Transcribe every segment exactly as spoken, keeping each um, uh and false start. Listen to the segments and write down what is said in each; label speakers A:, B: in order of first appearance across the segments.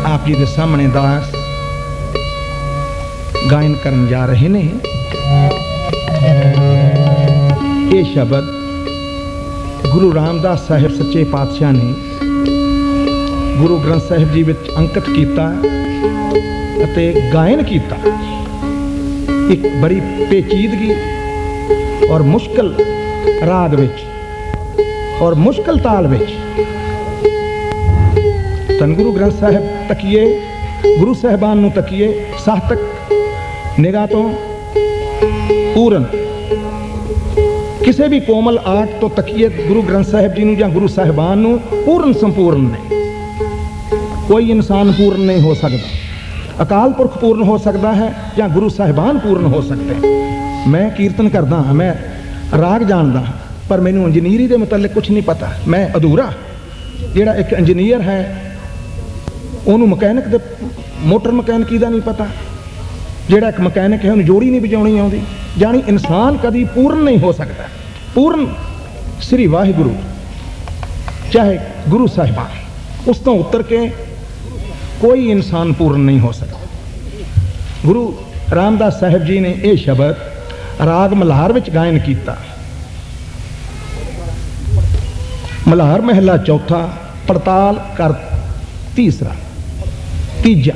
A: आप जी के सामने दास गायन करन जा रहे ने। ये शब्द गुरु रामदास साहिब सच्चे पातशाह ने गुरु ग्रंथ साहिब जी विच अंकित किया अते गायन किया। एक बड़ी पेचीदगी और मुश्किल राग विच और मुश्किल ताल विच धन गुरु ग्रंथ साहिब तकीए, गुरु साहिबान नूं तकीए, साहतक निगाह तो पूरन किसी भी कोमल आर्ट तो तकीए गुरु ग्रंथ साहिब जी नूं या गुरु साहिबान नूं पूर्ण संपूर्ण ने। कोई इंसान पूर्ण नहीं हो सकता। अकाल पुरख पूर्ण हो सकता है या गुरु साहिबान पूर्ण हो सकते हैं। मैं कीर्तन करदा हाँ, मैं राग जानदा हाँ, पर मैनूं इंजीनियरी के मुतल्लिक कुछ नहीं पता। मैं अधूरा। जिहड़ा एक इंजीनियर है उन्होंने मकैनिक दे मोटर मकैनिकी का नहीं पता। जिहड़ा एक मकैनिक है उन्हें जोड़ी नहीं बजाउणी आउंदी। जानी इंसान कभी पूर्ण नहीं हो सकता। पूर्ण श्री वाहिगुरु चाहे गुरु साहिबान, उस तो उतर के कोई इंसान पूर्ण नहीं हो सकता। गुरु रामदास साहिब जी ने यह शब्द राग मल्हार विच गायन किया। मल्हार महला चौथा, पड़ताल कर तीसरा, तीजा।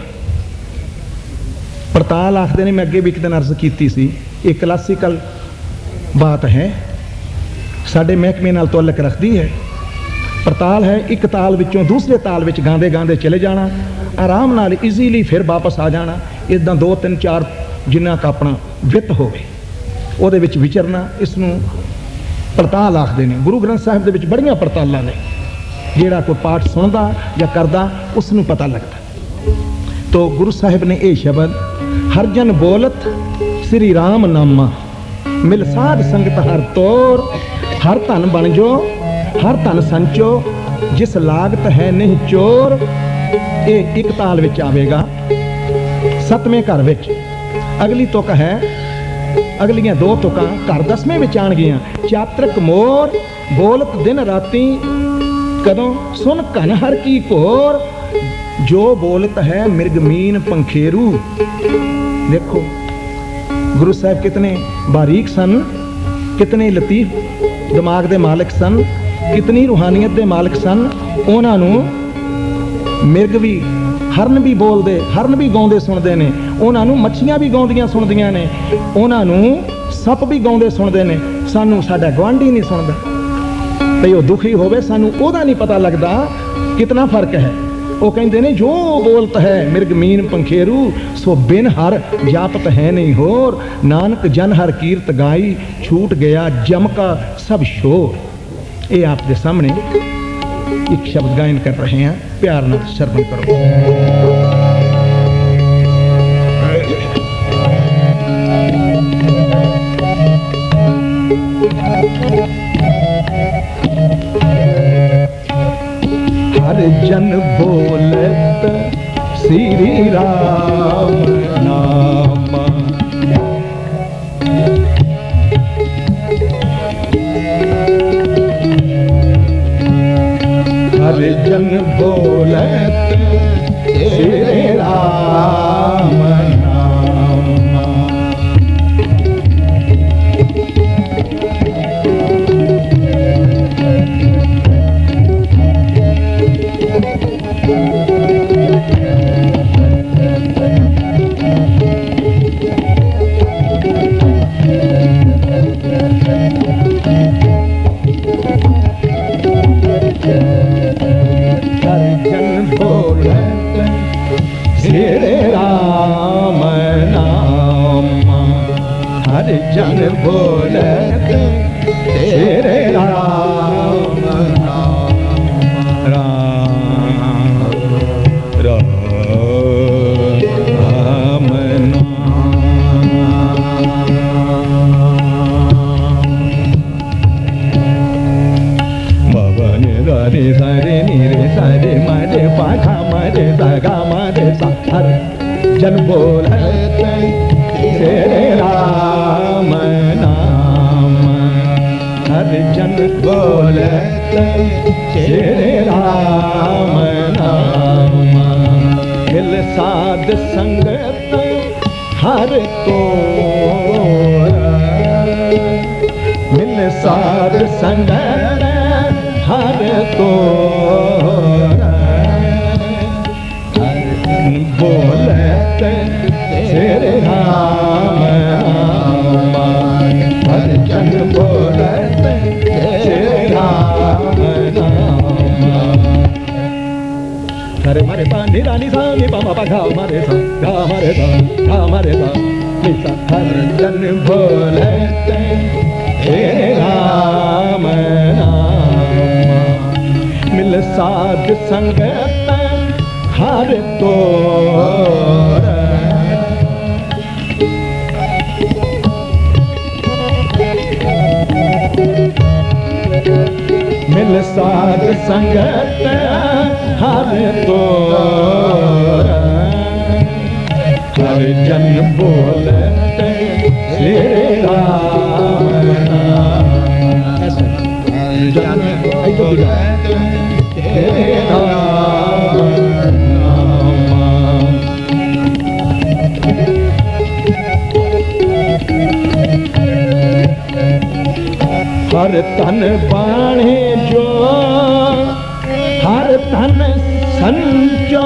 A: पड़ताल आखते ने, मैं अगे भी एक दिन अर्ज की सी, एक क्लासिकल बात है, साडे महकमे नाल तअल्लुक रखती है। पड़ताल है एक ताल विचों दूसरे ताल विच गांदे गांदे चले जाना, आराम नाल ईजीली फिर वापस आ जाना। इदां दो तीन चार जिन्ना का अपना वित होवे उहदे विच विचरना, इसनूं पड़ताल आखदे ने। गुरु ग्रंथ साहिब दे विच बड़ियां पड़तालां ने। जिहड़ा कोई पाठ सुनदा या करदा उसनूं पता लगदा। तो गुरु साहिब ने यह शब्द हर जन बोलत श्री राम नामा, मिल साध संगत हर तोर, हर धन बन जो हर धन संचो, जिस लागत है नहीं चोर। ये एक ताल विच आवेगा। सतवें घर विच अगली तुक है, अगलियां दो तुकां घर दसवें विच आण गियां। चातरक मोर बोलत दिन राती, कदों सुन घन हर की घोर, जो बोलत है मिर्गमीन पंखेरू। देखो गुरु साहब कितने बारीक सन, कितने लतीफ दिमाग दे मालिक सन, कितनी रूहानियत दे मालिक सन। उन्हां नूं मिर्ग भी, हरन भी बोलते, हरन भी गाउंदे सुनते ने। उन्हां नूं मच्छियां भी गाउंदियां सुनदियां ने। उन्हां नूं सप भी गाउंदे सुनते ने। सानू साडा गुआंढी नहीं सुनदा, तो दुखी होवे सानू ओहदा नहीं पता लगता। कितना फर्क है। वो कहते ने जो बोलत है मिर्गमीन पंखेरू, सो बिन हर जापत है नहीं होर। नानक जन हर कीर्त गाई, छूट गया जम का सब शोर। ये आपके सामने एक शब्द गायन कर रहे हैं, प्यार न श्रवण करो। हर जन बोलत श्री राम नाम, हर जन बोलत श्री राम नाम। जन बोलत तेरे राम नाम, राम राम मवन रे सरे नीरे सरे मरे पाखा मरे सगा मरे सार। जन बोलत तेरे राम नाम, हर जन बोलत तेरे राम नाम। साध संगत हर तो मिल साध संगत हर तो बोलत श्री राम हर जन बोलत श्री राम हरे मारे पा निरा निसा नि पा मा पा गा मारे सा गा मारे सा गा मारे सा निसा हर जन बोलत श्री राम मिल साध संगत हर तो मिल साध संगत हर तो हर जन बोलत श्री राम जन बोलत श्री राम हर तन बाणे जो हर तन संचो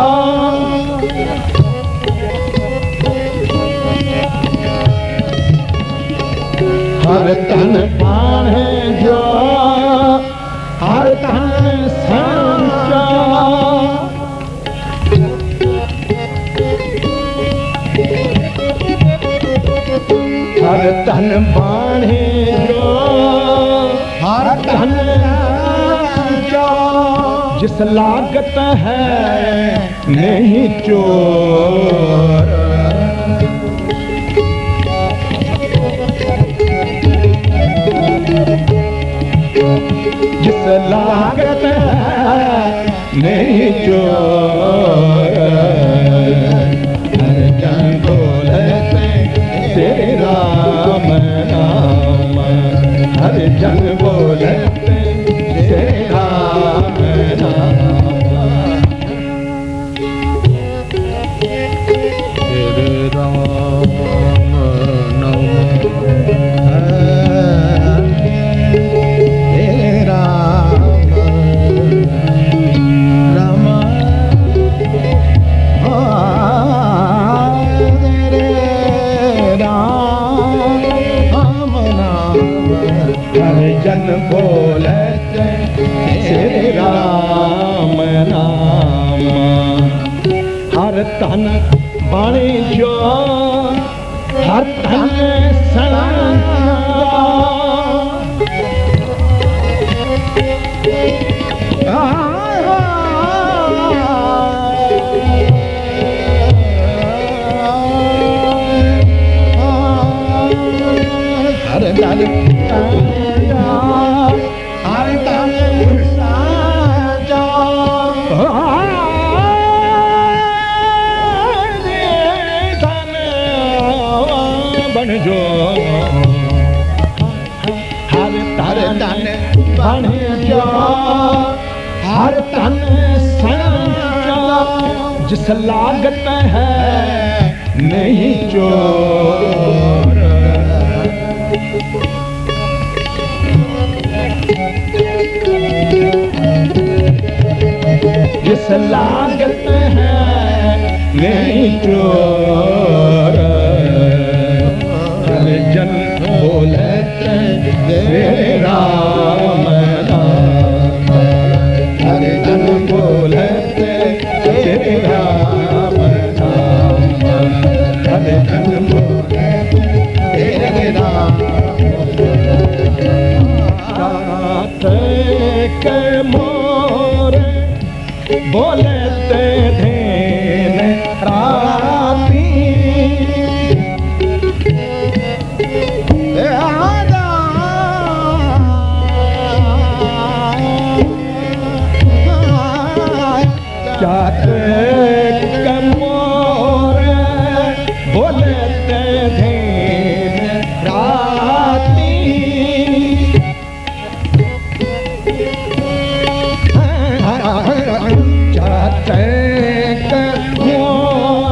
A: हर तन बाणे जो हर तन संचो हर तन बाणे जो हर तन जो जिस लागत है नहीं चोर जिस लागत है नहीं चोर हर जन बोलत श्री राम नाम हर जन बोलत श्री राम नाम श्री राम नाम श्री राम राम हर जन बोलत श्री राम नाम हर तन बाणी जो हर तन हर तन जो हर तन बन जो हर तन संचो जिस लागत है नहीं चोर जिस लागत है नहीं चोर हर जन बोलत श्री राम नाम हर जन बोलत श्री राम नाम हर जन बोलत श्री राम रात के मोर बोलत धेन राती जात कमोर बोलत धेन राती जात कमोर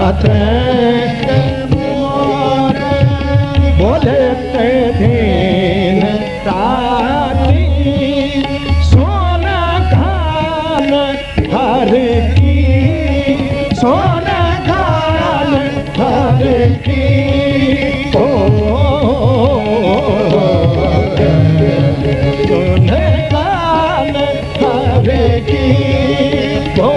A: बोले ते दिन राती सोना खान हर की सोना खान हर की ओ सोना खान हर की ओ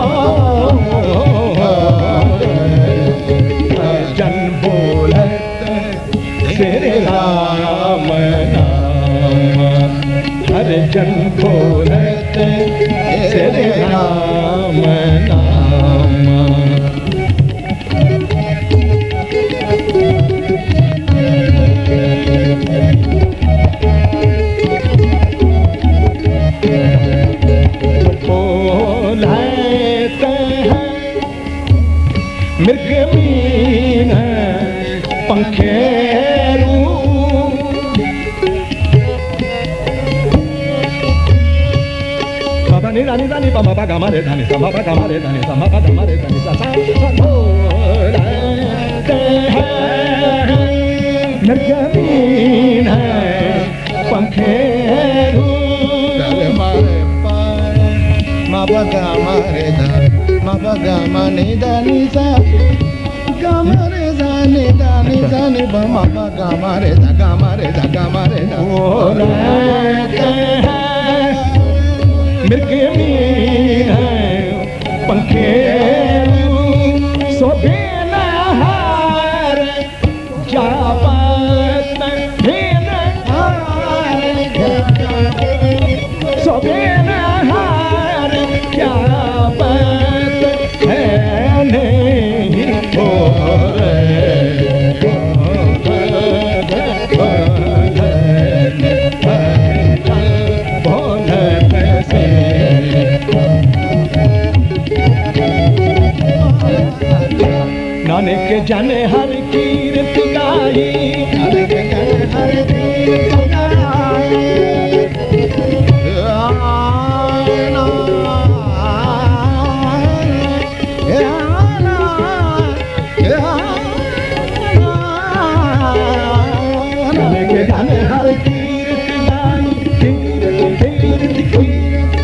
A: जन बोलत श्री राम नाम हर जन बोलत श्री राम नाम बोलते हैं मृग मीन पंखेरू बाबा नी रानी रानी बाबा बाबा गामा रे धानी सा बाबा गामा रे धानी सा बाबा गामा रे धानी सा सा बोलते हैं मृग मीन पंखेरू
B: ma pa ga ma re da ma pa ga ma ni da ni sa ga ma re sa ni da ni sa ni ba ma pa ga ma re da ga ma re da ga ma re da
A: बोलते हैं मृग मीन पंखेरू शोभे नहार जापत हीन हार शोभे नहार जापत है नहीं हो नानक जाने हर कीर्त गाई
B: नानक जाने हर कीर्त गाई
A: नानक जाने हर कीर्त गाई कीर्त कीर्त कीर्त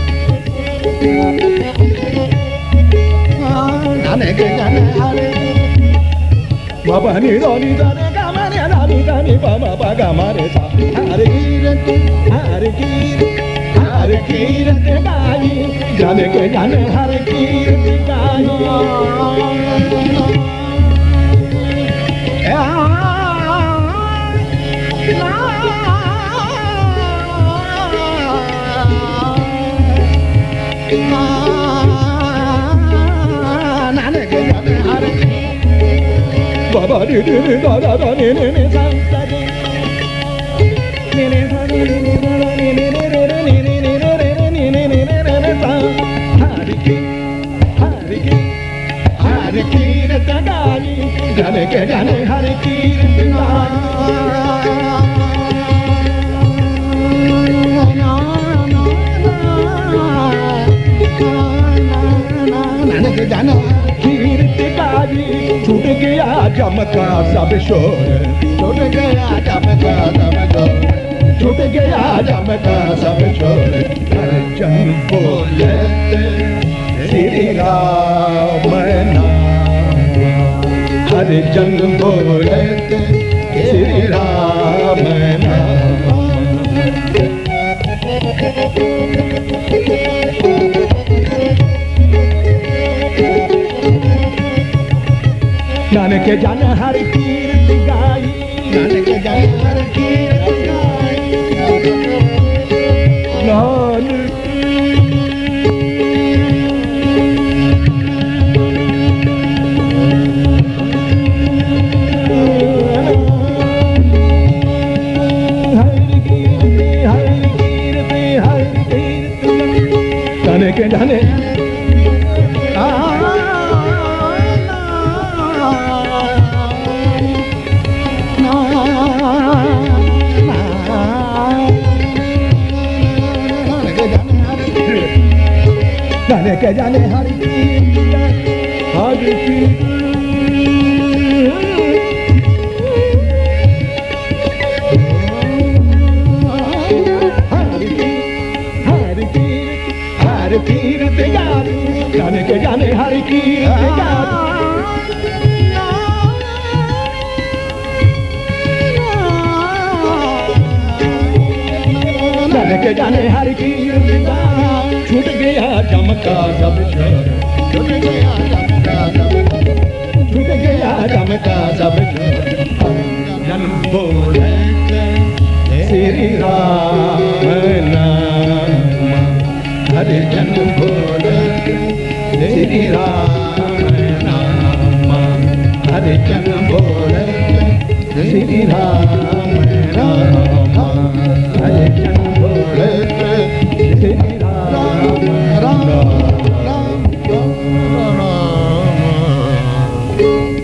B: नानक जाने हर
A: बाबा नी रानी दाने गामा रे रानी दानी बाबा बाबा गामा रे सा हर कीरत हर कीरत हर कीरत गाई जाने के जाने हर कीरत गाई
B: नानक जाने हर
A: बाबा नी नी नी दा दा दा नी नी नी सा सा नी नी नी सा नी नी नी दा दा नी नी नी रे रे नी नी नी रे रे नी नी नी रे रे रे सा हर की हर की हर कीरत गाई जाने के जाने हर कीरत गाई
B: नानक जाने
A: कीर्त गाई छूट गया जम का सब शोर
B: छूट गया जम का सब शोर
A: छूट गया जम का सब शोर हर जन बोलत श्री राम नाम हर जन बोलत श्री राम नाम नानक जान हर कीर्त गाई
B: नानक जाने हर कीर्त गाई
A: नानक के जाने जाने के जाने हर की हर की की के जाने हर की छूट गया चमका सब छूट गया चमका सब छूट गया चमका सब जन्म बोले श्री राम नाम हरे जन्म बोले श्री राम नाम हरे जन्म बोले श्री राम नाम हरे जन्म श्री राम राम राम राम